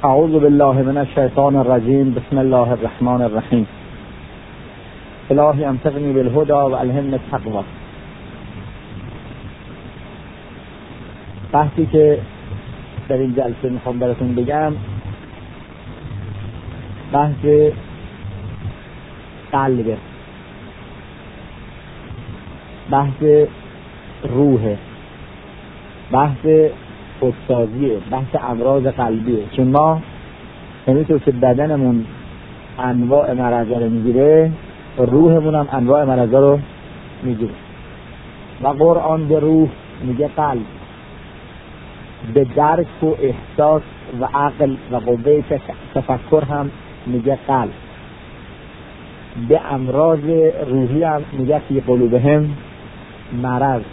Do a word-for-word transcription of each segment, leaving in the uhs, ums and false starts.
اعوذ بالله من الشیطان الرجیم. بسم الله الرحمن الرحیم. الهی امسقنی بالهدى و الهمنی التقوی. بحثی که در این جلسه میخوام براتون بگم بحث قلبه، بحث روحه، بحث خودسازیه، بحث امراض قلبیه. چون ما همینطور که بدنمون انواع مرضا رو میگیره، روحمون هم انواع مرضا رو میگیره. و قرآن به روح میگه قلب، به درک و احساس و عقل و قوه تفکر هم میگه قلب. به امراض روحی هم میگه فی قلوبهم مرض.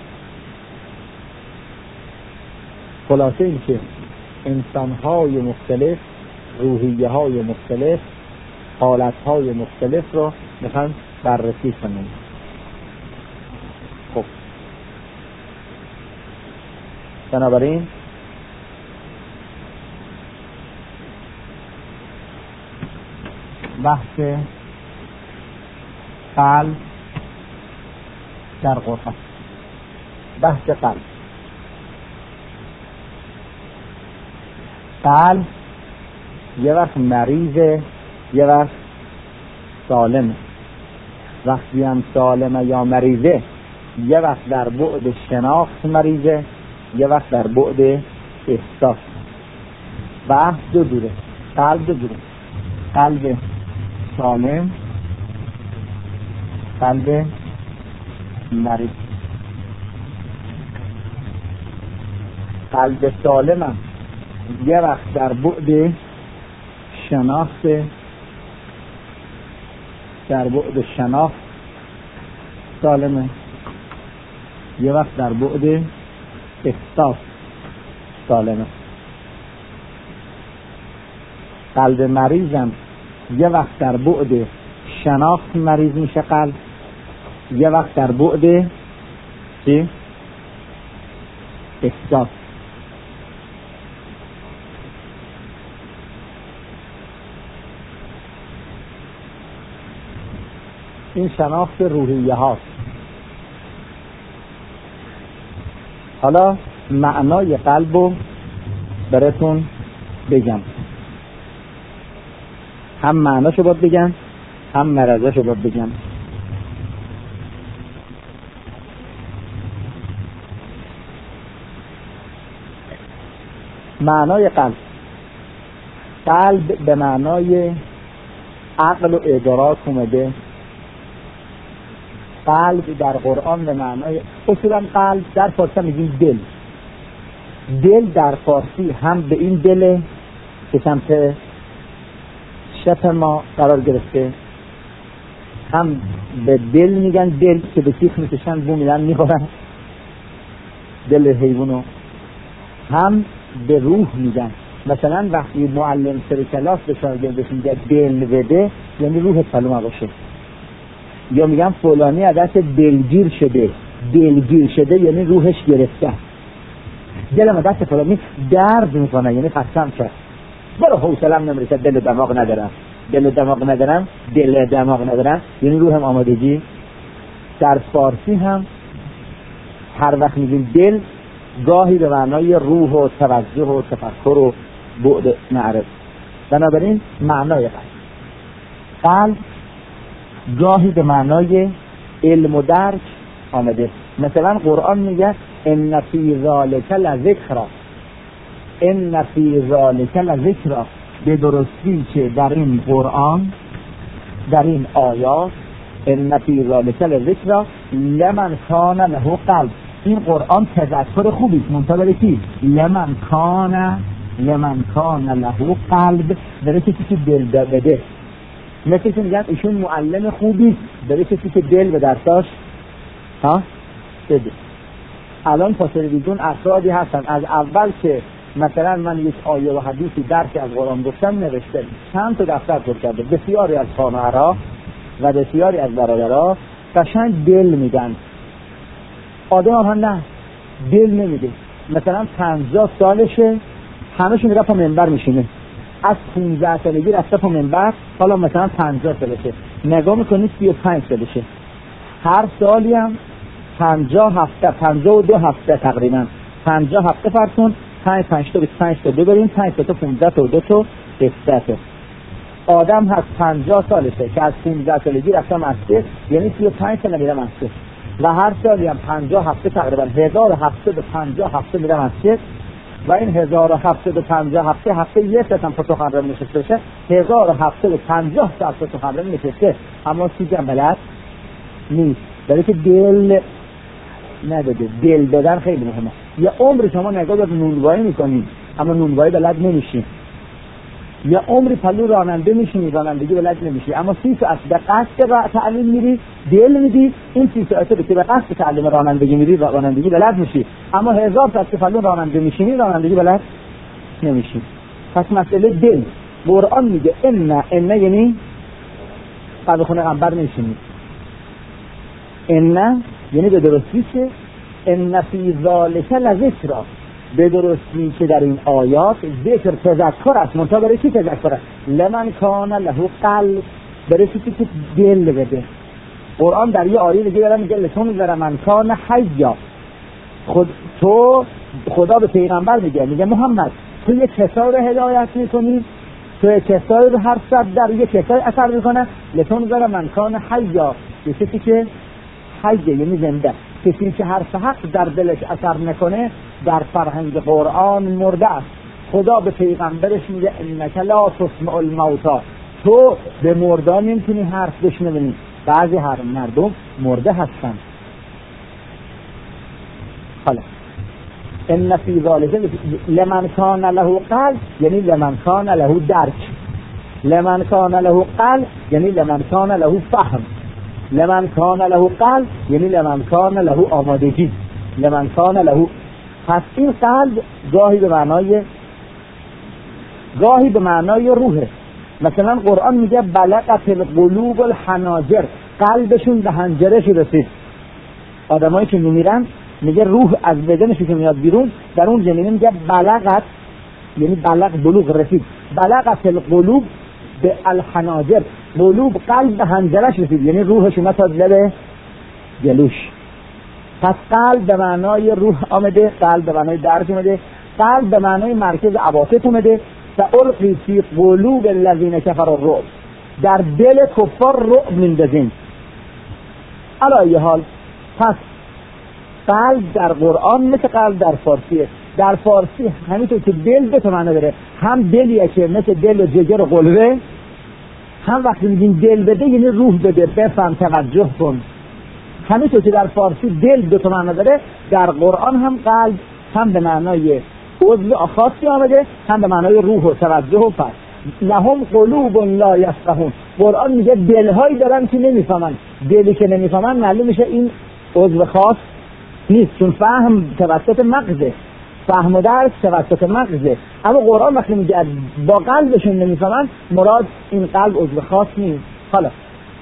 خلاصه این که انسان‌های مختلف، روحیه‌های مختلف، حالت‌های مختلف رو میخوان بررسی کنیم. خب بنابراین بحث قلب در قرآن، بحث قلب. قلب یه وقت مریضه، یه وقت سالمه. وقتی هم سالمه یا مریضه، یه وقت در بعد شناخت مریضه، یه وقت در بعد احساس. و دو دوره، قلب دو دوره، قلب سالم، قلب مریض. قلب سالم هم یه وقت در بعد شناخت، در بعد شناخت سالمه، یه وقت در بعد احساس سالمه. قلب مریضم یه وقت در بعد شناخت مریض میشه قلب، یه وقت در بعد چی؟ احساس. این شناخت روحیه هاست. حالا معنای قلب رو براتون بگم، هم معناشو باید بگم، هم مرضاشو باید بگم. معنای قلب، قلب به معنای عقل و ادراک اومده. قلب در قرآن به معنای، اصولا قلب در فارسی میگیم دل. دل در فارسی هم به این دل که سمت شف ما قرار گرفته، هم به دل میگن دل که به سیخ میکشن بو میدن میخورن، دل حیوانو. هم به روح میگن. مثلا وقتی معلم سر کلاس به شاگردش میگه دل بده، یعنی روح سالم باشه. یا میگم فلانی عادت دلگیر شده، دلگیر شده یعنی روحش گرفته. دلم عادت فلانی درد میکنه یعنی خستم شد، برو حوصله‌ام نمیرسه، دل و دماغ ندارم، دل و دماغ ندارم، دل و دماغ ندارم یعنی روحم آمادگی. در فارسی هم هر وقت میگیم دل، گاهی به معنای روح و توجه و تفکر و بعد معرفت. بنابراین معنای قلب، قلب گاهی به معنای علم و درک آمده. مثلا قرآن میگه ان فی ذلک لذکری، ان فی ذلک لذکری، به درستی که در این قرآن، در این آیات، ان فی ذلک لذکری لمن کان له قلب. این قرآن تذکر خوبی است، منتظر کی؟ لمن کان، لمن کان له قلب، برای کسی که دل بده. مثل که میگن ایشون معلم خوبی برای کسی که دل به درساش ها بده. الان فاصله بیدون افرادی هستن از اول که مثلا من یک آیه و حدیثی درکی از قرآن گفتم نوشته، چند تا دفتر پر کرده، بسیاری از خانه‌ها و بسیاری از برادرها قشنگ دل میدن. آدم ها نه، دل نمیده. مثلا پنجاه سالشه، همشون میره پا منبر میشینه، از پانزده سالگی رفته تا منبر، حالا مثلا پنجاه سالشه، نگاه میکنید سی و پنج سالشه. هر سالی هم پنجاه هفته، پنجاه و دو هفته تقریبا، پنجاه هفته فرض کن، پنج پنج تا بیست و پنج تا دو بریم، پنج تا پانزده تا دو تا هفده تا. آدم هست پنجاه سالشه که از پانزده سالگی رفته مسجد، یعنی سی و پنج سال میره مسجد و هر سالی هم پنجاه هفته تقریبا هزار و هفتصد و پنجاه هفته میره مسجد و این هزار و هفتصد و پنجاه هفته هفته یک ساعت هم سخنرانی نشسته بشه، هزار و هفتصد و پنجاه ساعت سخنرانی نشسته، اما چیزی هم بلد نیست. برای که دل نداده. دل دادن خیلی مهمه. یه عمر شما نگاه داد نونوایی میکنید اما نونوایی بلد نمیشین، یا عمری پلو راننده میشینی رانندگی بلد نمیشی، اما سی ساعت به قصد تعلیم میری، دل میدی، این سی ساعت به به قصد تعلیم رانندگی میری رانندگی بلد میشی، اما هزار ساعت پلو راننده میشینی رانندگی بلد نمیشی. پس مسئله دل. قرآن میگه ان ان یعنی قبل خونه غنبر نمیشینی، ان یعنی به درستی که ان فی ذلک لذکر، به درستی که در این آیات ذکر تذکر است. منتها برای چی تذکر است؟ لمن کان له قلب، برای چی که دل بده. قرآن در یه آیه دیگه داره میگه لتون ذر من کان حیا، خود تو خدا به پیغمبر میگه میگه محمد تو یک کسایی رو هدایت میکنی، تو یک کسایی رو هر صد در یک کسایی اثر میکنه. لتون ذر من کان حیا، کسی که حیه یعنی زنده، کسی که هر حق در دلش اثر نکنه در فرهنگ قرآن مرده است. خدا به پیغمبرش میگه انک لا تسمع الموتى، تو به مردان نمیتونی حرف بشنوی. بعضی هر مردم مرده هستن. حالا ان فی ذلک لمن کان له قلب یعنی لمن کان له درک، لمن کان له قلب یعنی لمن کان له فهم، لمن کان له قلب یعنی لمن کان له آمادگی، لمن کان له. پس این قلب گاهی به معنای گاهی به معنای روحه. مثلا قرآن میگه بلغت القلوب الحناجر، قلبشون به حنجرش رسید. آدمایی که میمیرن میگه روح از بدنشون که میاد بیرون در اون زمینه میگه بلغت یعنی بلغ بلوغ رسید، بلغت القلوب به الحناجر، قلوب قلب به حنجرش رسید یعنی روحش اومد تا لب گلوش. پس قلب به معنای روح آمده، قلب به معنای درک آمده، قلب به معنای مرکز عواطف آمده. سألقی فی قلوب الذین کفروا الرعب، در دل کفار رعب میندازیم. علی حال پس قلب در قرآن مثل قلب در فارسیه. در فارسی همینطور که دل به تو معنی داره، هم دلیه که مثل دل و جگر و قلبه، هم وقتی میگیم دل بده یعنی روح بده، بفهم توجه کن. همینطور که در فارسی دل دو تا معنی داره، در قرآن هم قلب هم به معنای عضو خاصی آمده، هم به معنای روح و توجه و فهم. لهم قلوب لا یفقهون، قرآن میگه دلهایی دارن که نمیفهمن. دلی که نمیفهمن معلوم میشه این عضو خاص نیست، چون فهم توسط مغزه، فهم و درک توسط مغزه. اما قرآن وقتی میگه با قلبشون نمیفهمن، مراد این قلب عضو خاص نیست. حالا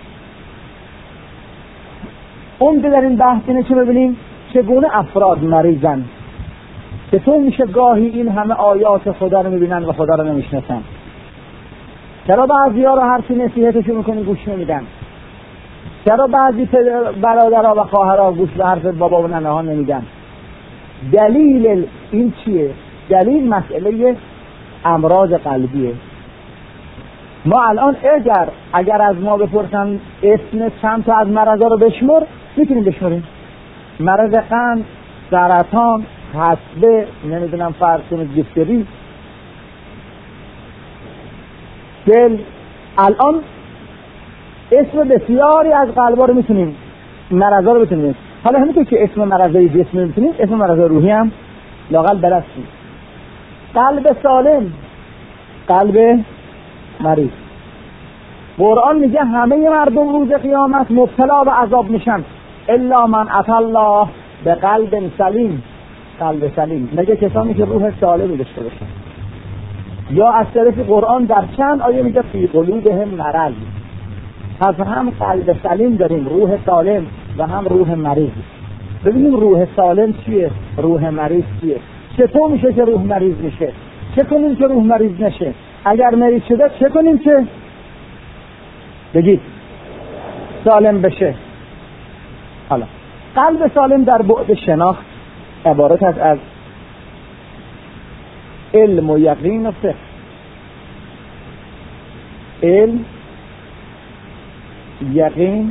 اون در این بحث اینه که ببینیم چگونه افراد مریضن، چطور میشه گاهی این همه آیات خدا رو میبینن و خدا رو نمیشناسن. چرا بعضی ها رو حرفی نصیحتشون میکنی گوش نمیدن؟ چرا بعضی برادرها و خواهرها گوش به حرف بابا و ننه ها نمیدن؟ دلیل این چیه؟ دلیل مسئله امراض قلبیه. ما الان اگر اگر از ما بپرسن اسم چند تا از مرضا رو بشمر، میتونیم بشمریم. مرض قند، سرطان، حصبه، نمیدونم فرض کنید دیفتری، دل. الان اسم بسیاری از قلبا رو میتونیم، مرضا رو بتونیم. حالا همینطور که اسم مرضای جسمی میتونیم، اسم مرضای روحی هم لااقل برسیم. قلب سالم، قلب مریض. قرآن میگه همه مردم روز قیامت مبتلا به عذاب میشن الا من اتى الله به قلب سلیم. قلب سلیم میگه کسانی که روح سالمی داشته باشن. یا از طرف قرآن در چند آیه میگه فی قلوبهم مرض. پس هم قلب سلیم داریم، روح سالم، و هم روح مریض. ببینیم روح سالم چیه، روح مریض چیه. چطور میشه که روح مریض میشه؟ چه کنیم که روح مریض نشه؟ اگر مریض شده چه کنیم که بگید سالم بشه؟ حالا قلب سالم در بعد شناخت عبارت است از علم و یقین و فقه. علم، یقین،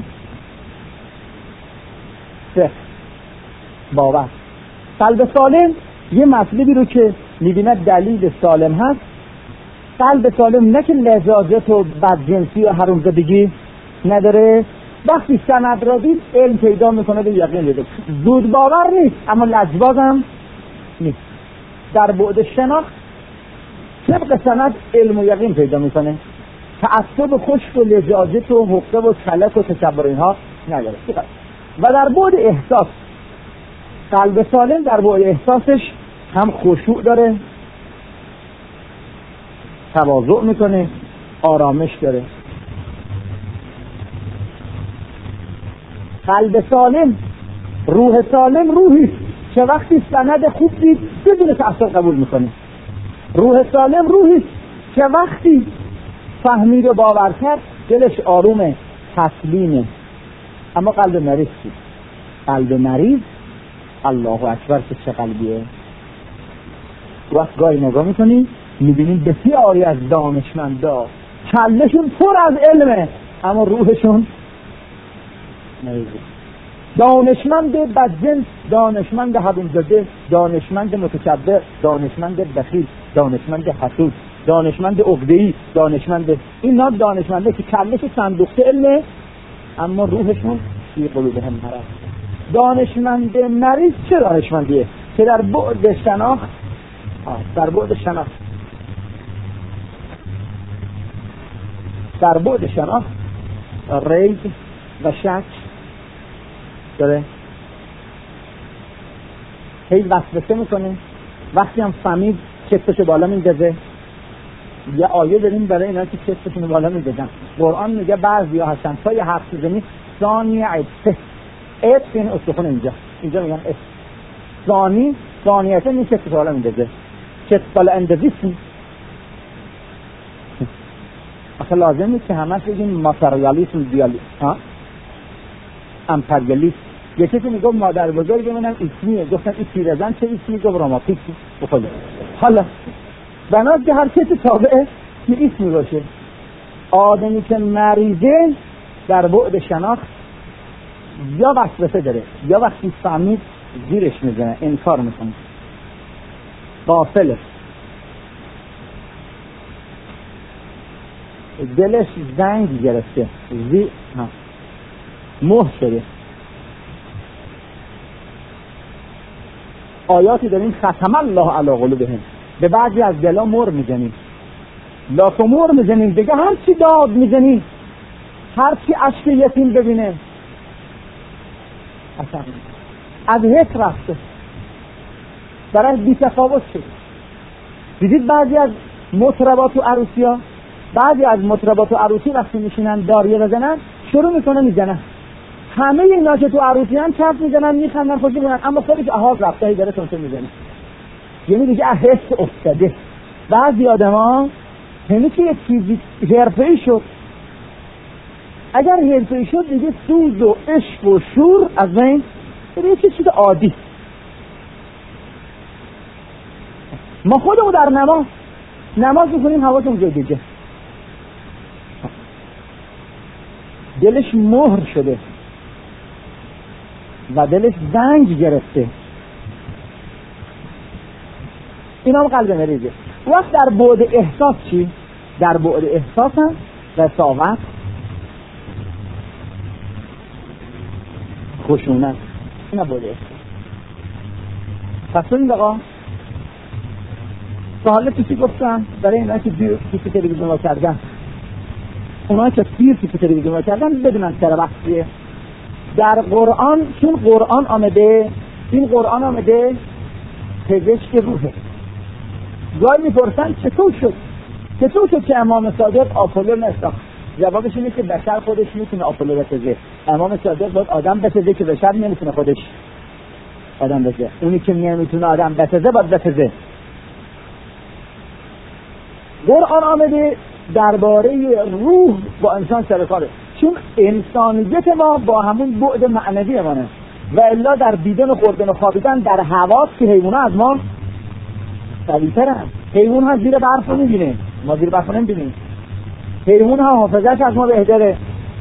فقه، باور. قلب سالم یه مطلبی رو که می‌بینه دلیل سالم هست. قلب سالم نه که لذاذت و بدجنسی و حرامزادگی نداره، وقتی سند را دید علم پیدا میکنه به یقین دیده. زود باور نیست اما لجباز هم نیست. در بعد شناخت طبق سند علم و یقین پیدا میکنه، تعصب خشک و لجاجت و حقه و کلک و تکبر اینها نداره. و در بعد احساس، قلب سالم در بعد احساسش هم خشوع داره، تواضع میکنه، آرامش داره. قلب سالم، روح سالم روحی که وقتی سند خوب دید بدون تعصب قبول میکنه. روح سالم روحی که وقتی فهمید و باور کرد دلش آرومه، تسلیمه. اما قلب مریض چی؟ قلب مریض الله اکبر که چه قلبیه. وقت گاهی نگاه میکنی میبینیم بسیاری از دانشمندا کلشون پر از علمه اما روحشون مریضه. دانشمند بدجنس، دانشمند حرامزاده، دانشمند متکبر، دانشمند بخیل، دانشمند حسود، دانشمند عقده‌ای، دانشمند اینا دانشمنده که کلش صندوقه علمه اما روحشون فی قلوبهم مرض. دانشمند مریض چه دانشمندیه؟ که در بعد شناخت در بعد شناخت در بعد شناخت ریب و شک داره، هی وسوسه میکنه. وقتی هم فهمید چشمشو بالا میندازه. یه آیه داریم برای اینا که چشمشون بالا میندازن. قرآن میگه بعضی ها هستن تا یه حرف بزنی ثانی عطفه عطف این استخون اینجا اینجا میگن عطف ثانی ثانیته این چشمشو بالا میندازه. چشم بالا اندازیستی اصلا لازم نیست که همه بگیم ماتریالیسم دیالیسم ها امپریالیسم. یه چیزی میگم مادر بزرگ منم اسمیه، گفتن این پیرزن چه اسمی گفت راماتیک بخوله. حالا بنابراین که هر کسی تابعه یه اسمی باشه. آدمی که مریضه در بعد شناخت یا وسوسه داره یا وقتی فهمید زیرش میزنه، انکار میکنه، غافله، دلش زنگ گرفته، زی ها مهر شده. آیاتی داریم ختم الله علی قلوبهم، به بعضی از دلا مهر میزنیم، لاف مهر میزنیم دیگه. هر چی داد میزنیم، هر چی اشک یتیم ببینه اصلا از حس رفته، برای بی تفاوت شد. دیدید بعضی از مطربات و عروسی ها بعضی از مطربات و عروسی وقتی میشینن داریه بزنن شروع میکنه میزنن. همه اینا که تو عروسی هم چرت میزنن میخندن خوشی میکنن اما خودش احاز رفته داره تونسه میزنه. یعنی دیگه حس افتاده. بعضی آدم ها همه که یک چیزی حرفه‌ای شد، اگر حرفه‌ای شد دیگه سوز و عشق و شور از بین دیگه یه چیز عادی. ما خودمون در نماز نماز میکنیم حواسمون جای دیگه، دلش مهر شده و دلش زنگ گرفته. این هم قلب مریضه. وقت در بعد احساس چی؟ در بعد احساس هم رساوت، خشونت، این هم بعد احساس. پس این دقا سواله پیشی گفتن برای اینا که دیر پیشی تلویزیون ها کردن، اونا که دیر پیشی تلویزیون ها کردن بدونن چرا وقتیه. در قرآن، چون قرآن آمده، این قرآن آمده پزشک روحه. گاهی میپرسن چطور شد چطور شد که امام صادق آپولو نساخت؟ جوابش اینه که بشر خودش میتونه آپولو بسازه. امام صادق باید آدم بسازه که بشر نمیتونه خودش آدم بسازه. اونی که نمیتونه آدم بسازه باید بسازه. قرآن آمده درباره روح با انسان سر کاره، چون انسانیت ما با همون بعد معنوی مانه و الا در دیدن و خوردن و خوابیدن در حواس که حیوانات از ما قوی‌ترن. حیوان ها زیر برف رو می‌بینه، ما زیر برف رو نمی‌بینیم. حیوان ها حافظه‌اش از ما بهتره.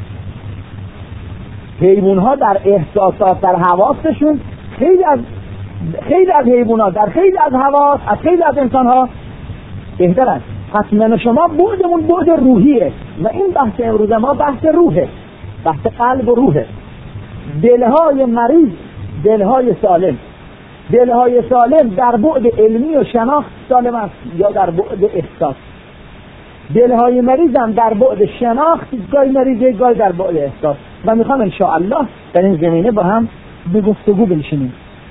حیوان ها در احساسات، در حواسشون خیلی از خیلی از حیوانات در خیلی از حواس از خیلی از انسان ها بهترن. پس من شما بعدمون بعد روحیه و این بحث امروز ما بحث روحه، بحث قلب و روحه. دلهای مریض، دلهای سالم. دلهای سالم در بعد علمی و شناخت سالم است یا در بعد احساس. دلهای مریض هم در بعد شناخت گاهی مریضه، گاهی در بعد احساس. و میخوام انشاءالله در این زمینه با هم به گفتگو بنشینیم.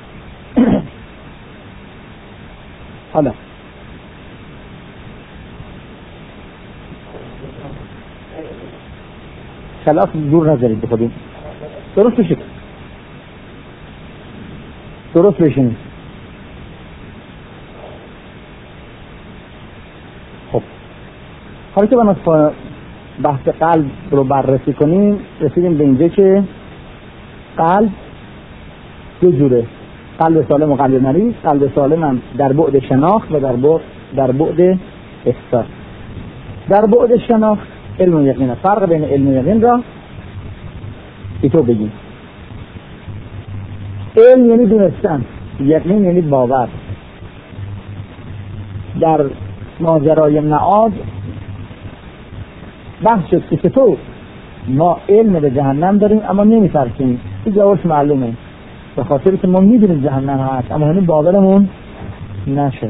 حالا خلاف دور نظرید بخودیم درست بشید، درست بشینید. خب حالا که ما بحث قلب رو بررسی کنیم رسیدیم به اینجا که قلب دو جوره، قلب سالم و قلب مریض. قلب سالم هم در بعد شناخت و در بعد در بعد احساس. در بعد شناخت علم و یقین. فرق بین علم و یقین را ایتو بگیم. علم یعنی دونستن، یقین یعنی باور. در ماجرای معاد بحث شد که تو ما علم به جهنم داریم اما نمی‌فرسیم. این جوابش معلومه، به خاطر که ما میدونیم جهنم هست اما همین باورمون نشده.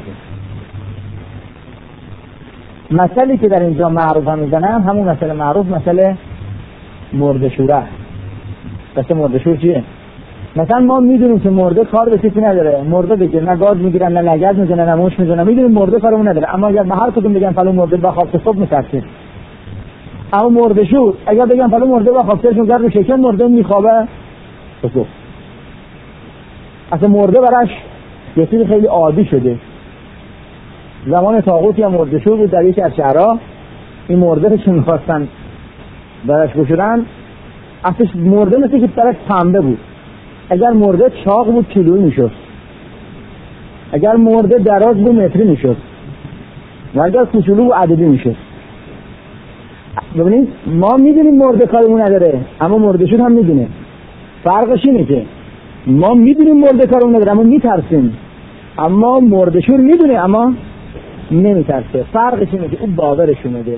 مسئله که در اینجا معروف هم میزنم همون مسئله معروف، مسئله مرده‌شوره. مسئله مرده‌شور چیه؟ مثلا ما میدونیم که مرده کار به کسی نداره، مرده دیگه نه گاز میگیرن نه لگد میزنن نه موش میزنن، میدونیم مرده کارمون نداره، اما اگر به هر کدوم بگن فلان مرده با خواب صبح میترسیم. اما مرده‌شور اگر بگن فلان مرده با خواب صبح رو شکم مرده میخوابه صبح. اصلا مرده براش یه چیز خیلی عادی شده. زمان طاغوت یا مرده‌شور بود در یکی از شهرها، این مرده رو چون میخواستن براش بشورن اصلا مرده مثل که طرف پنبه بود. اگر مرده چاق بود کیلویی میشد، اگر مرده دراز بود متری میشد و اگر کوچولو بود عددی میشد. ببینید ما میدونیم مرده کارمون نداره اما مرده‌شور هم میدونه. فرقش اینه که ما میدونیم مرده کارمون نداره اما میترسیم، اما مرده‌شور میدونه اما نمیترسه. فرقش اینه که اون باورش اومده.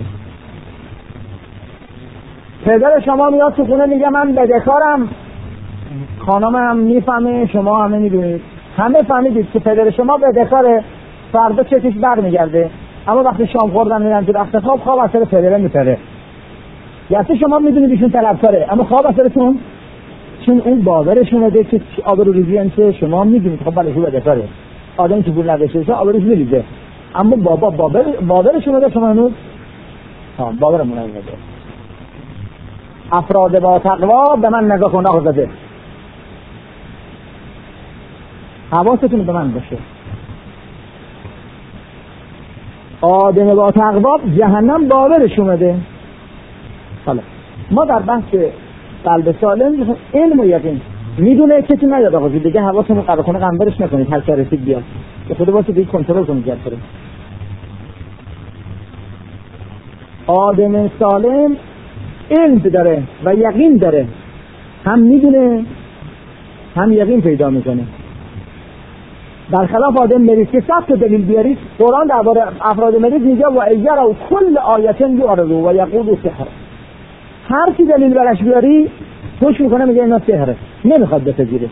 پدر شما میاد تو خونه میگه من بدهکارم، خانمم میفهمه، شما همه میدونید، همه فهمیدید که پدر شما بدهکاره، فردا چکش برمیگرده، اما وقتی شام خوردن میرن تو رخت خواب خواب اثر پدره میپره. یعنی شما میدونید ایشون طلبکاره اما خواب اثرتون، چون اون باورش اومده که آبرو ریزی انشه. شما میدونید خب بله بدهکاره، آدمی که پول نداشته آبروش میریزه، اما بابا باور باورش اومده، شما هنوز ها باورمون اومده. افراد با تقوا به من نگاه کن آقا زده، حواستون به من باشه. آدم با تقوا جهنم باورش اومده. حالا ما در بحث قلب سالم علم و یقین میدونه کسی نیاد آقا دیگه حواستون قرار کنه غمبرش نکنید، هر چه رسید بیاد که خود واسه دیگه کنترل کنید جلسه. آدم سالم علم داره و یقین داره، هم میدونه هم یقین پیدا میکنه. برخلاف آدم مریض که صد دلیل بیارید، قرآن درباره افراد مریض میگه و ایجرا کل آیتن یعرضو و یقول سحر. هر چی دلیل براش بیاری پشت میکنه میگه اینا سحره، نمیخواد بپذیره.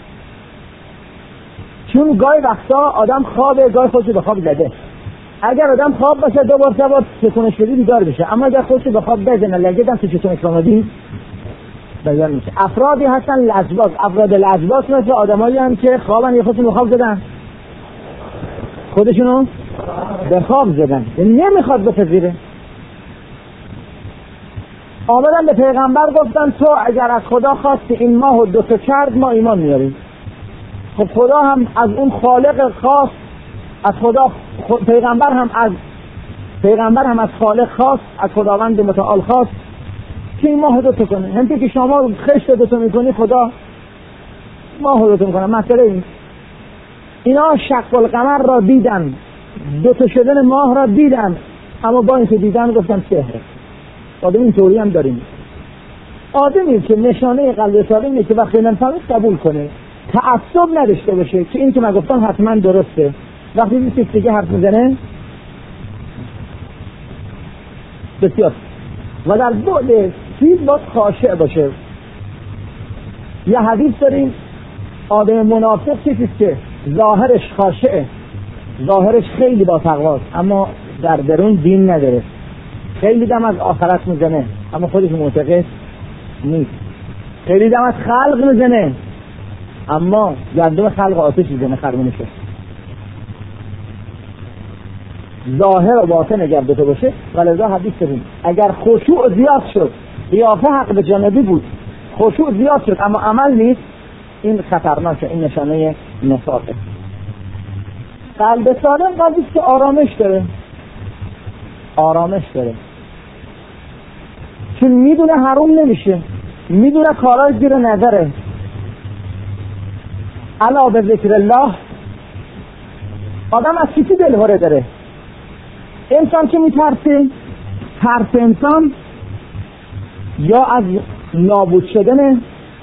چون گاهی وقتا آدم خوابه، گاهی خودش به خواب زده. اگر آدم خواب باشه دو بار سه بار تکونش بدی بیدار بشه، اما اگر خودش به خواب بزنه لگدم تو چتونش رامدی بیدار میشه. افرادی هستن لزباز، افراد لزباز مثل آدمایی هم که خوابن یه خودشون به خواب زدن، خودشونو به خواب زدن، نمیخواد بپذیره. آمدن به پیغمبر گفتن تو اگر از خدا خواستی این ماهو دو تا کرد ما ایمان میاریم. خب خدا هم از اون خالق خاص، از خدا خود پیغمبر هم از پیغمبر هم از خالق خواست، از خداوند متعال خواست که این ماه دوتا کنه. همینطور که شما خشت دوتا میکنی خدا ماه دوتا میکنه. مسئله این اینا شق القمر را دیدن، دوتا شدن ماه را دیدن، اما با اینکه دیدن گفتن سحره. آدم این طوری هم داریم. آدمی که نشانه قلب سالم اینه که وقتی نفهمید قبول کنه، تعصب نداشته باشه که این که من گفتم حتما درسته. وقتی میشه دیگه حرف میزنه بسیار و در بعد چیز باید خاشع باشه. یه حدیث داریم آدم منافق چیزیست که ظاهرش خاشعه، ظاهرش خیلی با تقواست اما در درون دین نداره، خیلی دم از آخرت میزنه اما خودش معتقد نیست، خیلی دم از خلق میزنه اما گندم خلق آتش میزنه خرمونشه. ظاهر و باطن اگر دوتا باشه ولذا حدیث داریم اگر خشوع زیاد شد، قیافه حق به جانبی بود، خشوع زیاد شد اما عمل نیست، این خطرناکه، این نشانه نفاقه. قلب سالم قلبیست که آرامش داره، آرامش داره چون میدونه حروم نمیشه، میدونه کارای زیر نظره. الا به ذکر الله آدم از چیزی دلهوره داره. انسان که میترسه، ترس انسان یا از نابود شدن،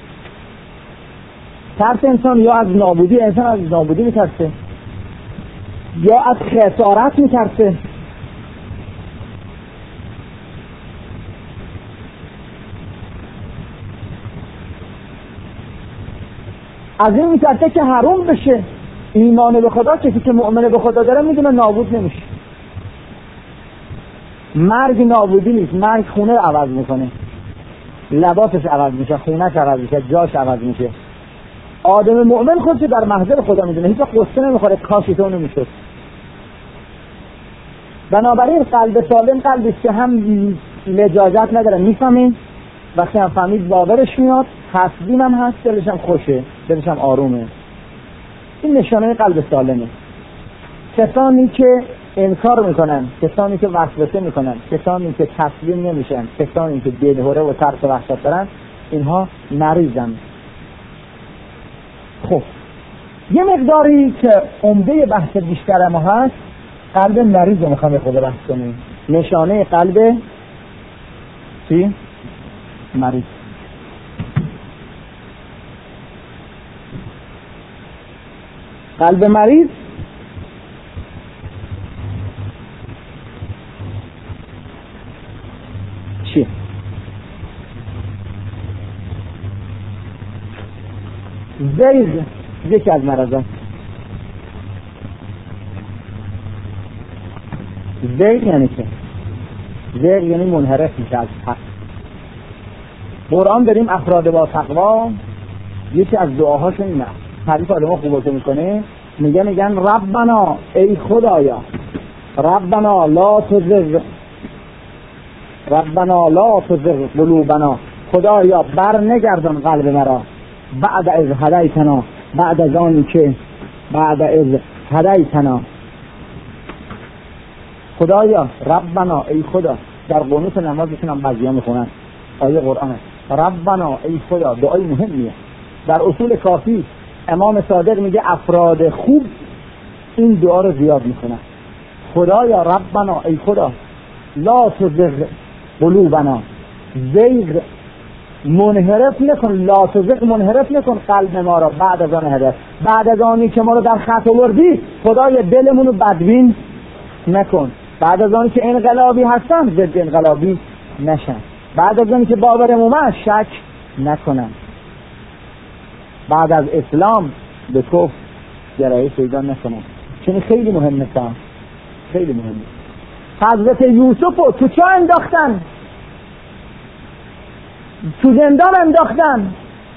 ترس انسان یا از نابودی، انسان از نابودی میترسه یا از خسارت میترسه. از این میترسه که حروم بشه. ایمان به خدا، کسی که مؤمن به خدا داره میدونه نابود نمیشه. مرگ نابودی نیست، مرگ خونه عوض میکنه، لباسش عوض میشه، خونهش عوض میشه، جاش عوض میشه. آدم مؤمن خودش در محضر خدا میدونه، هیچ قصه نمیخوره کاشی تو نمیشد. بنابراین قلب سالم قلبیست که هم لجاجت نداره، میفهمین وقتی هم فهمید باورش میاد، تصدیم هم هست، دلش هم خوشه، دلش هم آرومه. این نشانه قلب سالمه. کسانی که انکار میکنن، کسانی که وسوسه میکنن، کسانی که تسلیم نمیشن، کسانی که دلهوره و ترس و وحشت دارن، اینها مریضن. خب یه مقداری که عمده بحث بیشتر ما هست، قلب مریض رو میخوام خود بحث کنیم. نشانه قلب چی؟ مریض. قلب مریض چی؟ زیغ یکی از مرضان. زیغ یعنی چه؟ زیغ یعنی منحرف میشه از حق. قرآن داریم افراد با تقوا یکی از دعاهاشون اینه، حدیث آدم خوبه میکنه، میگه میگن ربنا ای خدایا، ربنا لا تزغ ربنا لا تزغ قلوبنا، خدایا بر نگردان قلب مرا، بعد از هدایتنا، بعد از آنی که بعد از هدایتنا. خدایا، ربنا ای خدا، در قنوت نمازشون هم بعضیا میخونن آیه قرآنه، ربنا ای خدا، دعای مهمیه. در اصول کافی امام صادق میگه افراد خوب این دعا رو زیاد میکنن. خدایا ربنا ای خدا، لا تزغ قلوبنا، زیغ منحرف نکن، لا تزغ منحرف نکن قلب ما را بعد از آن هدایت، بعد از آنی که ما رو در خط آوردی خدای دلمون رو بدبین نکن، بعد از آنی که انقلابی هستن ضد انقلابی نشن، بعد از آنی که باورمون من شک نکنن، بعد از اسلام به کفر گرایش پیدا نکنن. چون خیلی مهمه، خیلی مهمه. حضرت یوسف رو تو چا انداختن؟ تو زندان انداختن،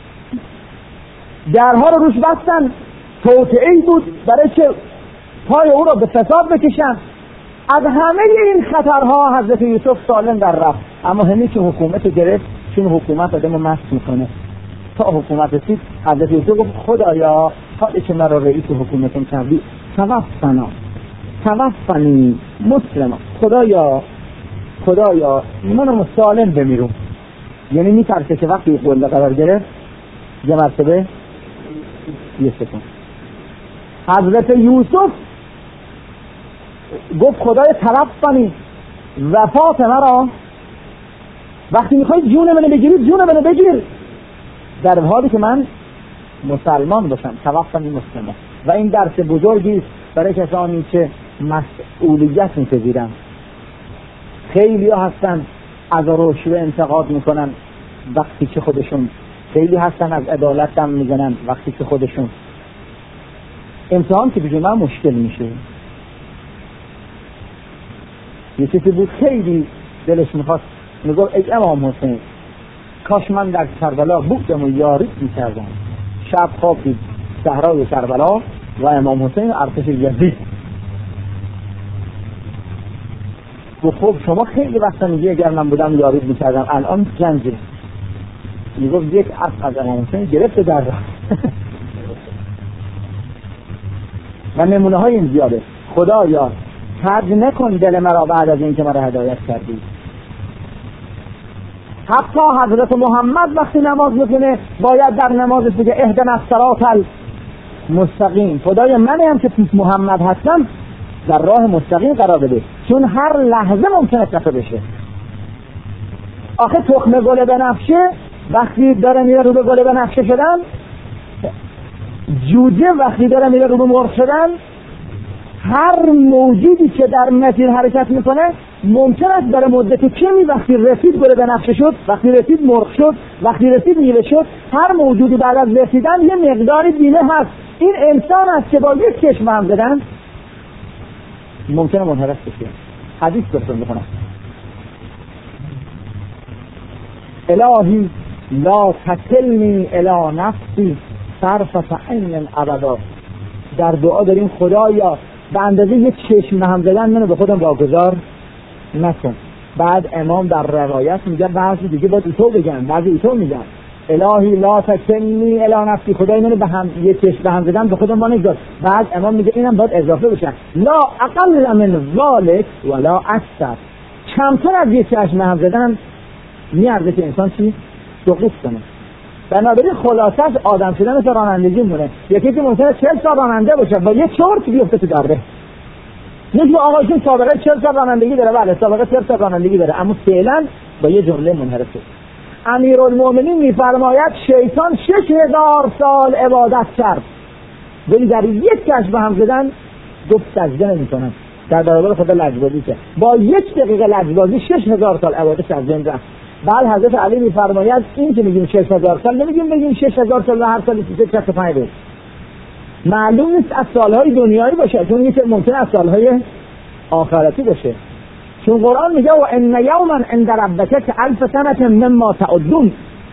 درها رو روش بستن، توطئه‌ای بود برای چه پای او رو به فساد بکشن. از همه این خطرها حضرت یوسف سالم در رفت، اما همین که حکومت گرفت، چون حکومت آدم مست میکنه، تا حکومت رسید حضرت یوسف گفت خدایا حالی که مرا رئیس حکومتم کردی توفنا توفنی مسلما، خدایا خدایا منو سالم بمیرم. یعنی میترسه که وقتی قله قرار گرفت یه مرتبه یه سکن. حضرت یوسف گفت خدای توفنی، وفات مرا، وقتی میخوای جون منو بگیری جون منو بگیر، در حالی که من مسلمان باشم. توفنی مسلمان. و این درس بزرگی است برای کسانی که مسئولیت میپذیرن. خیلی ها هستن از رشوه انتقاد میکنن وقتی که خودشون، خیلی هستن از عدالت دم میزنن وقتی که خودشون. امتحان که بجون من مشکل میشه. یه چیزی بود خیلی دلش میخواست، میگفت ای امام حسین کاش من در کربلا بودم و یاریت میکردم. شب خواب دید صحرای کربلا و امام حسین ارتش یزید. گفت خب شما خیلی وقتا میگی اگر من بودم یاریت میکردم، الان جنگه. میگفت یک اسب از امام حسین گرفته در راه. و نمونه های این زیاده. خدایا ترد نکن دل مرا بعد از این که مرا هدایت کردی. حتی حضرت محمد وقتی نماز میکنه باید در نمازش بگه اهدنا الصراط المستقیم، خدای من هم که پیش محمد هستم در راه مستقیم قرار بده، چون هر لحظه ممکنه خطا بشه. آخه تخم گل بنفشه وقتی داره میره رو به گل بنفشه شدن، جوجه وقتی داره میره رو به مرغ شدن، هر موجودی که در مسیر حرکت میکنه ممکن است در مدت کمی وقتی رسید گل بنفشه شد، وقتی رسید مرغ شد، وقتی رسید میوه شد. هر موجودی بعد از رسیدن یه مقداری دیله هست. این انسان است که با یک چشم هم زدن ممکنه منحرف بشه. حدیث برسون میکنم الهی لا تکلنی الی نفسی طرفة عین ابدا. در دعا داریم خدایا به اندازه یک چشم هم زدن منو به خودم واگذار نکن. بعد امام در روایت میگه بعضی دیگه باید ایتو بگن، بعضی ایتو میگن الهی لا تکلنی الی نفسی، خدای منو به هم یک چشم به هم زدن به خودم وانگذار. بعد امام میگه اینم باید اضافه بشه لا اقل من ذلک ولا اکثر. کمتر از یک چشم هم زدن میارزه که انسان چی؟ سقوط کنه. بنابراین خلاصش آدم شدن مثل رانندگی مونه. یکی که ممکنه چهل سال راننده باشه با یه چرت بیفته تو دره. میگه آقایون سابقه چهل سال رانندگی داره، بله سابقه چهل سال رانندگی داره، اما فعلا با یه جمله منحرف شد. امیرالمومنین میفرماید شیطان شش هزار سال عبادت کرد ولی در یک کشف هم زدن گفت سجده نمی‌کنم، در برابر خدا لجبازی کرد. با یک دقیقه لجبازی شش هزار سال عبادت از بین رفت. بعد حضرت علی میفرماید این که میگیم شش هزار سال نمیگیم بگیم شش هزار سال و هر سالی سیصد و شصت و پنج روز. معلوم نیست از سالهای دنیایی باشه، چون یه ممکن از سالهای آخرتی باشه. چون قرآن میگه و ان یوما عند ربک کالف سنه مما تعدون.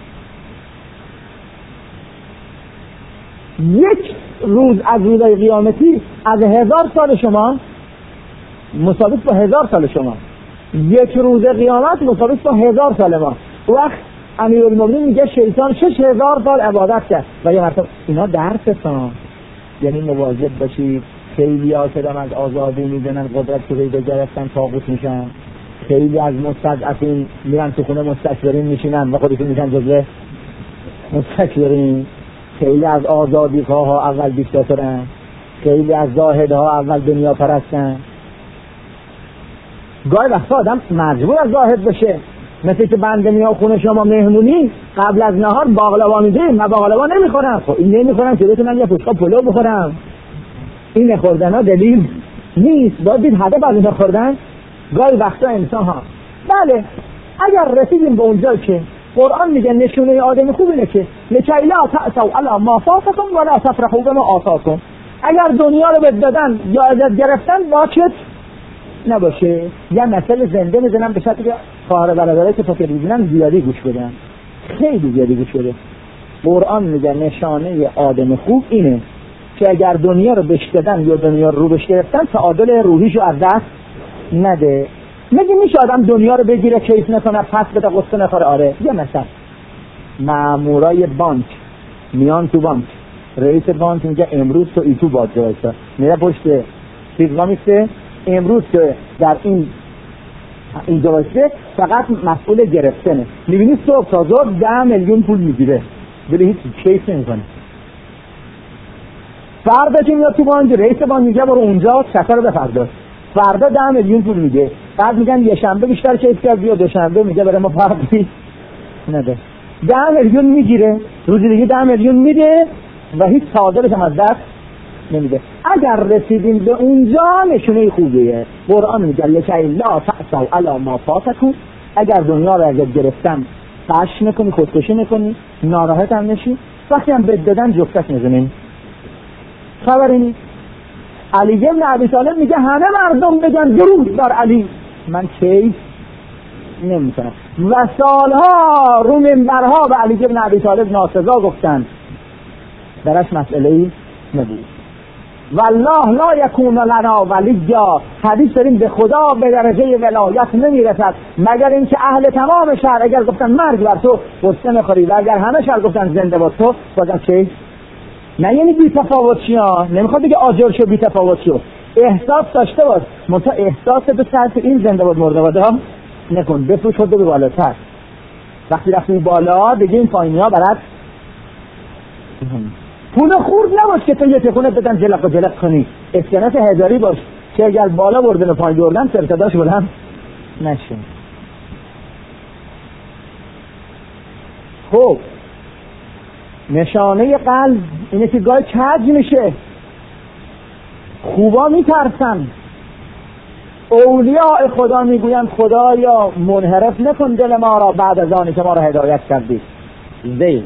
یک روز از روزهای قیامتی از هزار سال شما مساوی با هزار سال شما. یک روز قیامت مساوی با هزار سال ما. وقت امیرالمومنین میگه شیطان شش هزار سال عبادت کرد و یه مرتبه اینا درستان، یعنی مواظب باشید. خیلی ها که از آزادی میدنن قدرت رو پیدا گرفتن طاغوت میشن. خیلی از مستضعفین میرن تو خونه مستکبرین میشینن و خودشون میشن جزو مستکبرین. خیلی از آزادی ها اول دیکتاتورن، خیلی از زاهدها اول دنیا پرستن. گاهی وقتا آدم مجبور از زاهد بشه، مثل که بنده میام خونه شما مهمونی قبل از نهار باقلوا میدیم، من باقلوا نمیخورم. خب این نمیخورم که بتونم یه پوشقا پلو بخورم. این نخوردن ها دلیل نیست، باید دید هدف از این خوردن. گاهی وقتا انسان ها بله اگر رسیدیم به اونجا که قرآن میگه نشونه آدم خوب اینه که لکی لا تأسوا علی ما فاتکم ولا تفرحوا بما آتاکم. اگر دنیا رو بدادن یا ازت گرفتن واکت نباشه. یه مثل زنده میزنم به شکلی که خواهر برادرایی که فکر می‌کنن زیادی گوش بدن، خیلی زیادی گوش بده. قرآن میگه نشانه آدم خوب اینه که اگر دنیا رو بهش دادن یا دنیا رو بهش گرفتن تعادل روحیشو از دست نده. میگه میشه آدم دنیا رو بگیره کیف نکنه پس بده قصه نخوره. آره یه مثل مامورای بانک میان تو بانک، رئیس بانک میگه امروز تو ایتو باید وایسا، میره پشت چیزها میسته امروز که در این اینجا باشه فقط مسئول گرفتنه. میبینی صبح تا ظهر ده میلیون پول میگیره ولی هیچ کیس نمیکنه. فردا که میاد تو بانک رئیس بانک میگه برو اونجا شکر رو بپرداز، فردا ده میلیون پول میگه. بعد میگن یه شنبه بیشتر کیس کرد بیا دوشنبه میگه برای ما پردی نده. ده میلیون میگیره روزی دیگه ده میلیون میده و هیچ تعادلش هم از دست نمیده. اگر رسیدیم به اونجا نشونه خوبیه. قرآن میگه لکی لا تأسوا علی ما فاتکم، اگر دنیا رو اگر گرفتم فحش نکنی، خودکشی نکنی، ناراحت هم نشی، وقتی هم بد دادن جفتش نزنین. خبری نیست. علی بن ابی طالب میگه همه مردم بگن درود بر علی، من کیف نمیکنم. و سالها رو منبرها به علی بن ابی طالب ناسزا گفتن، درش مسئله ای نبود. والله لا یکون لنا ولیا، حدیث داریم به خدا به درجه ولایت نمیرسد مگر اینکه اهل تمام شهر اگر گفتن مرگ بر تو قصه نخوری و اگر همه شهر گفتن زنده باد تو بازم چه؟ نه یعنی بی تفاوت شیا، نمیخواد بگه آجر شو بی تفاوت شو، احساس داشته باش، منتها احساس به سرط این زنده باد مرده باد هم نکن، بفروش خود به بالاتر. وقتی رفتی بالا دیگه این پایینی ها برات پول خورد نباش که تو یه تکونه بدن جلق و جلق کنی. اسکناس هزاری باش که اگر بالا بردن و پایین بردن سرتداش بلند نشه. خب نشانه قلب اینه که گاهی کج میشه، خوبا میترسن، اولیاء خدا میگوین خدایا منحرف نکن دل ما را بعد از آنی که ما را هدایت کردی. زیل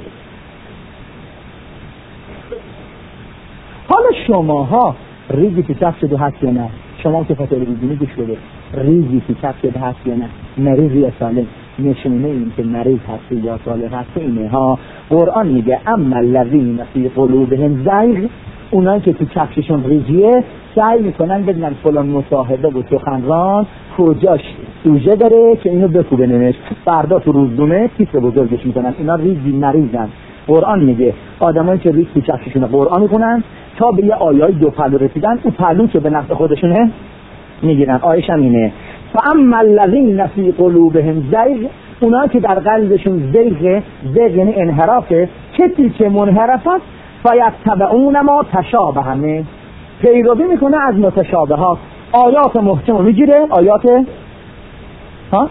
حالا شماها ریزی که چپ شده هست یا نه؟ شما که فتاوی ریزی گوش بده، ریزی که چپ شده هست یا نه؟ مریض یا سالم؟ نشونه این که مریض هستی یا سالم هستی اینه ها. قرآن میگه اما الذین فی قلوبهم زیغ، اونایی که تو چپششون ریزیه سعی میکنن بدونن فلان مصاحبه و سخنران کجاش سوژه داره که اینو بکوبه نمش، فردا تو روزنامه تیتر بزرگش میکنن. اینا ریزی مریضن. قرآن میگه آدمایی که ریز تو چپششون قرآن میکنن تا به یه آیای دو پهلو رسیدن، اون پهلو که به نفع خودشونه میگیرن. آیش هم اینه فاما الذین فی قلوبهم زیغ، اونا که در قلبشون زیغ، زیغ یعنی انحرافه، کسی که منحرف است فیتبعون ما تشابه، پیروی میکنه از متشابهات. آیات محکم میگیره، آیات ها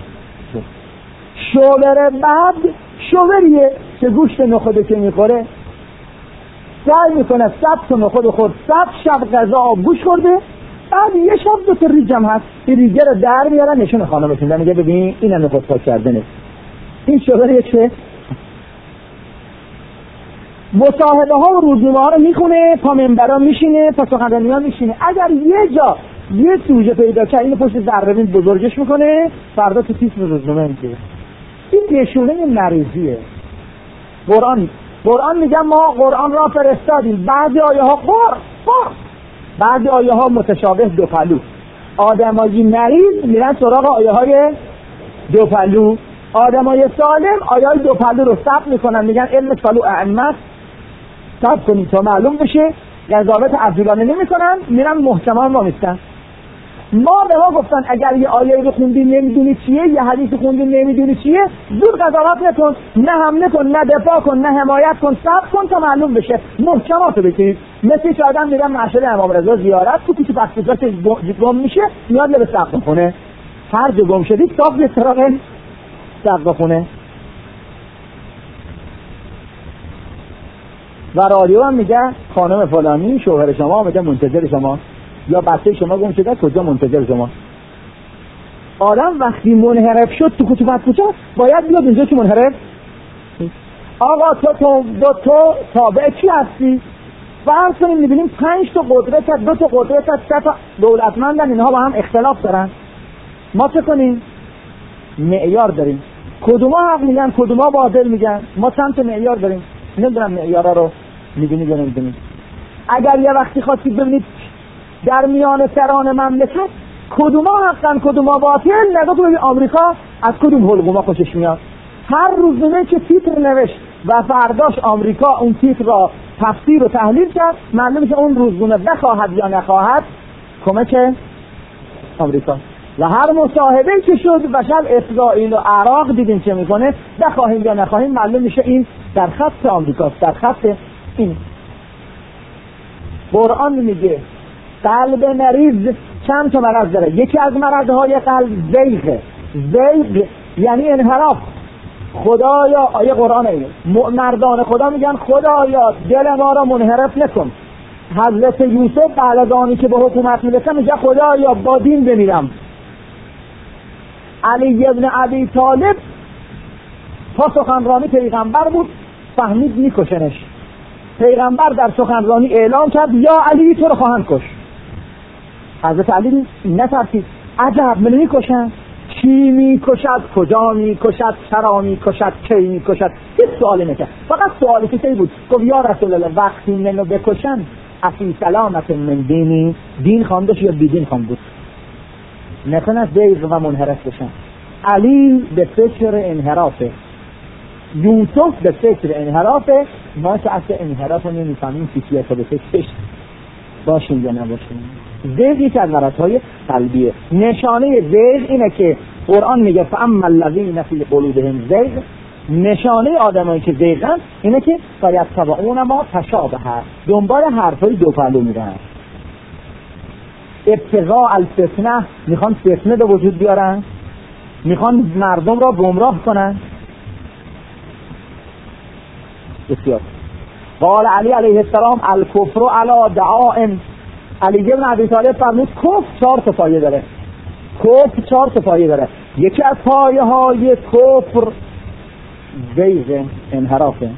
شوبر بعد شوبریه که گوشت نخوده که میخوره سعی میکنه صد تا نخود خود صد شب غذا گوش خورده، بعد یه شب دو تا ریجم هست این ریجه رو در میارن نشون خانمشون میگه ببین اینم نخود پاک کردنه. این شوبریه چه؟ مصاحبه ها و روزنامه ها رو میخونه، پا منبرا میشینه، پا سخنرانی ها میشینه. اگر یه جا یه سوژه پیدا کرد اینو پشت ذره‌بین بزرگش میکنه، فردا تو تیتر روزنامه میگه. این نشونه مریضیه. قرآن قرآن میگه ما قرآن را فرستادیم، بعضی آیه ها قر قر بعضی آیه ها متشابه دو پهلو. آدمای مریض میرن سراغ آیه های دو پهلو، آدمای سالم آیه های دو پهلو رو ثبت میکنن، میگن علم فلو اعمت ثبت کنید تا معلوم بشه، قضاوت عبدالانه نمیکنن، میرن محکمان ما میستن. ما به ما گفتن اگر یه آیه رو خوندی نمیدونی چیه، یه حدیث خوندی نمیدونی چیه، زود قضاوت نکن، نه حمله کن، نه دفاع کن، نه حمایت کن، ثبت کن تا معلوم بشه، محکماتو بگید. مثل که آدم میرن محشر امام رضا زیارت تو تو بخشیزات گم میشه میاد لب سقف خونه، هر جا گم شدید صاف به سراغ سقف خونه. و رادیو هم میگه خانم فلانی شوهر شما میگه منتظر شما، یا بچه شما گم شده کجا منتظر شما. آدم وقتی منحرف شد تو کتوبت کجا باید بیاد اینجا که منحرف. آقا تو تو دو تو تابع چی هستی؟ فرض کنیم میبینیم پنج تا قدرت دو تا قدرت سه تا دولتمندن، اینها با هم اختلاف دارن، ما چه کنیم؟ معیار داریم، کدوما حق میگن کدوما باطل میگن، ما چند تا معیار داریم، نمیدونم معیارا رو میدونی یا نمیدونی. اگر یه وقتی خواستید ببینید در میان سران مملکت کدوما حقن کدوما باطل، نگاه کنید آمریکا از کدوم حلقوما خوشش میاد. هر روزنامه که تیتر نوشت و فرداش آمریکا اون تیتر را تفسیر و تحلیل کرد، معلومه که اون روزنامه بخواهد یا نخواهد کمک آمریکا. و هر مصاحبه که شد بشر اسرائیل و عراق دیدیم چه میکنه، بخواهیم یا نخواهیم معلوم میشه این در خط آمریکاست، در خط این. قرآن میگه قلب مریض چند تا مرض داره. یکی از مرضهای قلب زیغه. زیغ یعنی انحراف. خدایا، آیه قرآن اینه، مردان خدا میگن خدایا دل ما را منحرف نکن. حضرت یوسف بعد از آنی که به حکومت میرسه میگه خدایا با دین بمیرم. علی ابن ابی طالب تا سخنرانی پیغمبر بود فهمید میکشنش. پیغمبر در سخنرانی اعلام کرد یا علی تو رو خواهند کش. حضرت علی نترسید، عجب من میکشن؟ کی میکشد؟ کجا میکشد؟ چرا میکشد؟ کی میکشد؟ هیچ سوالی نکرد، فقط سوالی که بود گفت یا رسول الله وقتی منو بکشن افی سلامت من دینی، دین خواندش یا بیدین خواند بود، نکنه دیغ و منحرف بشن. علی به فکر انحرافه، یوسف به فکر انحرافه. ما که اصلا انحراف رو نمیفهمیم فکریه تا به فکرش باشیم یا نباشیم. زیغ یک از مرضهای قلبیه. نشانه زیغ اینه که قرآن میگه فاما الذین فی قلوبهم زیغ، نشانه آدمایی که زیغن اینه که فیتبعون ما تشابه، دنبال حرفای دو پهلو میرن. ابتغاء الفتنه، میخوان فتنه به وجود بیارن، میخوان مردم را گمراه کنن. بسیار. قال علی علیه السلام الکفر علی دعائم. علی ابن ابی طالب فرمود کفر چهار تا پایه داره. کفر چهار تا پایه داره. یکی از پایه های کفر زیغ، انحرافه.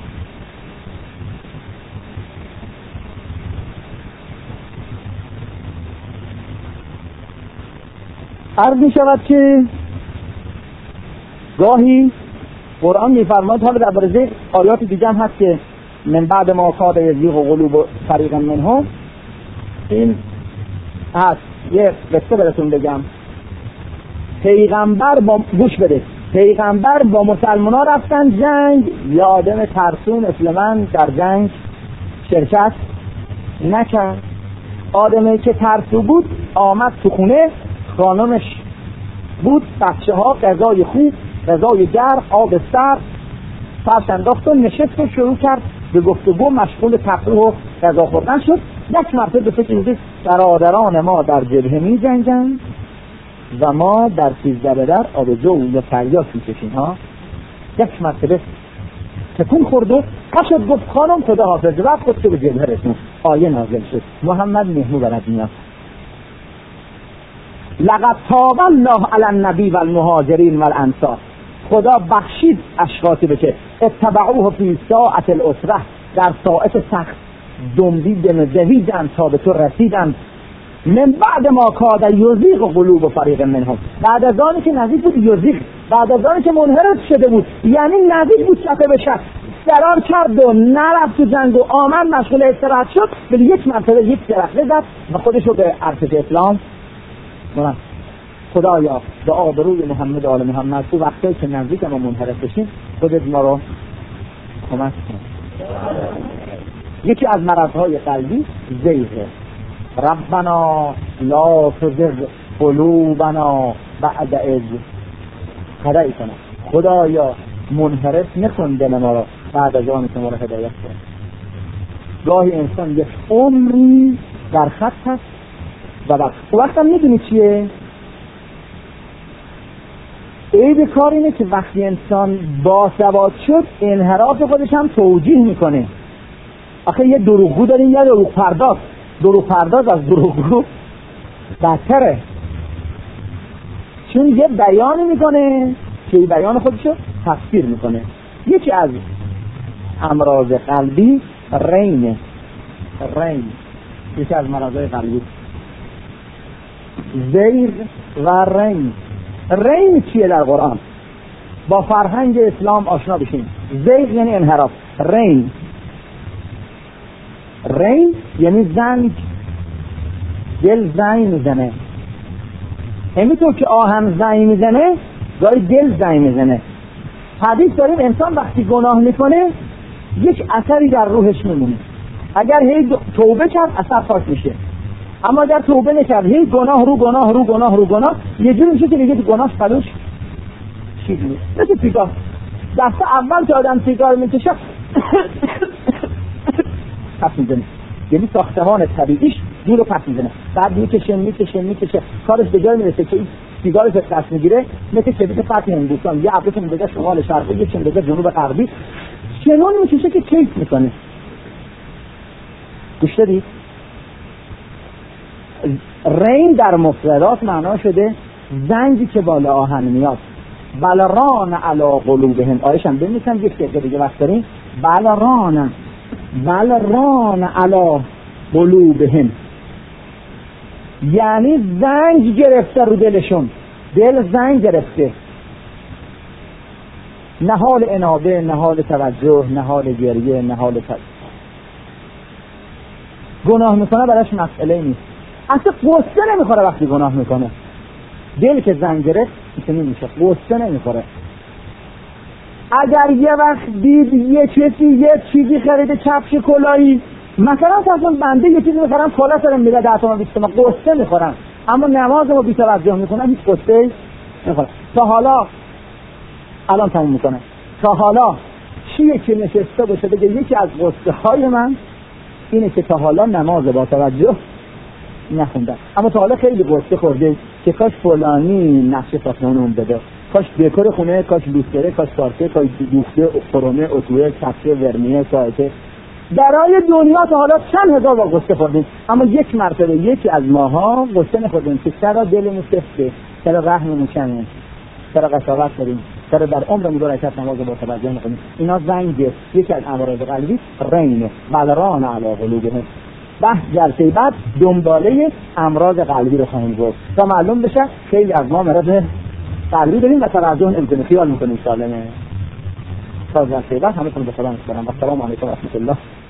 عرض می شود که گاهی قرآن می فرماید، حالا در باره زیغ آیات دیگه هم هست که من بعد ما کاد یزیغ و قلوب فریق منهم، این هست. یه قصه براتون بگم. پیغمبر با گوش بده، پیغمبر با مسلمان ها رفتن جنگ. یه آدم ترسون مثل من در جنگ شرکت نکرد. آدمی که ترسو بود آمد تو خونه، خانمش بود، بچه ها، غذای خوب، غذای گرم، آب سرد فرش انداخت و نشست و شروع کرد به گفتگو، مشغول تفریح و غذا خوردن شد. یک مرتبه به فکر این برادران ما در جبهه می جنگند و ما در سیزده به در آب جو یا تریاک می کشیم ها. یک مرتبه تکون خورد و قشد گفت خانم خدا حافظ، و خود که به جبهه رسون. آیه نازل شد محمد مهمو برد میاد. لقد تاب الله علی النبی و المهاجرین و الانصار، خدا بخشید اشخاصی به که اتبعوه فی ساعت الاسره، در ساعت سخت دنبیدن دویدن تا به تو رسیدن. من بعد ما کاد یزیغ قلوب فریق منهم، بعد از آنی که نزدیک بود یزیغ، بعد از آنی که منحرف شده بود، یعنی نزدیک بود شفه به شفه، فرار کرد و نرفت تو جنگ و آمد مشغول استراحت شد. ولی یک مرتبه یک درخت زد و خودش رو به ارتش اسلام برد. خدایا به آبروی محمد آل محمد تو وقتی که نزدیک ما منحرف بشیم خودت ما رو کمک کن. یکی از مرضهای قلبی زیغه. ربنا لا تزغ قلوبنا بعد اذ هدیتنا، خدایا منحرف نکن دل ما را بعد از آن که ما را هدایت کن. گاهی انسان یک عمری در خط هست و وقت وقت هم میدونی چیه؟ عیب کار اینه که وقتی انسان باسواد شد انحراف خودش هم توجیه میکنه. آخه یه دروغگو داریم، یه دروغ پرداز. دروغ پرداز از دروغگو بدتره، چون یه بیانی میکنه که بیان خودشو تفسیر میکنه. یکی از امراض قلبی رینه. رین یکی از مرضای قلبی، زیغ و رین. رین چیه در قرآن؟ با فرهنگ اسلام آشنا بشین. زیغ یعنی انحراف. رین رین یعنی زنگ، دل زنگ میزنه. همینطور که آهن زنگ میزنه گاهی دل زنگ میزنه. حدیث داریم انسان وقتی گناه میکنه یک اثری در روحش میمونه. اگر هی توبه کرد اثر پاک میشه، اما اگر توبه نکرد هی گناه رو گناه رو گناه رو گناه یه جوری میشه که دیگه گناه فلوش چیزی نیست. مثل سیگار، دفعه اول که آدم سیگار میکشه پس میزنه، یعنی ساختمان طبیعیش دور رو پس میزنه، بعد میکشه میکشه میکشه کارش به جای میرسه که این سیگارش رو پس میگیره مثل کبریت فتح هندوستان، یه عبرش میبگه شمال شرقی، یه چون بگه جنوب غربی، چنون میکشه که کیف میکنه. گوش دادید؟ رین در مفردات معنا شده زنگی که بالا آهن میاد. بلران علا قلوبهم، آیش هم بمیسن یک دقیقه دیگه وقت داریم. بلران بلران علا قلوبهم یعنی زنگ گرفته رو دلشون، دل زنگ گرفته، نه حال انابه، نه حال توجه، نه حال گریه، نه حال تد... گناه میکنه براش مسئله نیست، اصلا قصه نمیخوره وقتی گناه میکنه. دل که زنگ گرفت میتونی میشه قصه نمیخوره. اگر یه وقت دید یه کسی یه چیزی خریده کفش کلاهی، مثلا اصلا بنده یه چیزی میخرم کلا سرم میره ده تومن بیست تومن، قصه میخورم، اما نماز رو بی توجه میکنم هیچ قصه نمیخورم. تا حالا الان تموم میکنم، تا حالا چیه که نشسته باشه بگه یکی از قصه های من اینه که تا حالا نماز با توجه نخوندم، اما تا حالا خیلی قصه خورده که کاش فلانی نقشه ساختمون بده، کاش دکور خونه، کاش لوستره، کاش پارکه، کاش دوخته، فرمه، اتوه، کفشه، ورنیه، سایته. برای دنیا تا حالا چند هزار بار قصه خوردیم، اما یک مرتبه یکی از ماها قصه نخوردیم که چرا دلمون سفته، چرا رحممون کمه، چرا قساوت داریم، چرا در عمرمون دو رکعت نماز با توجه نکنیم. اینا زنگه، یکی از امراض قلبی رینه. بلران علی قلوبهم. بحث جلسه بعد دنباله امراض قلبی رو خواهیم گفت تا معلوم بشه خیلی از ما مرض قلبی داریم و توجه نمی‌کنیم، خیال می‌کنیم سالمه. تا جلسه بعد همتون به سلام می‌سپارم. السلام علیکم و رحمت الله.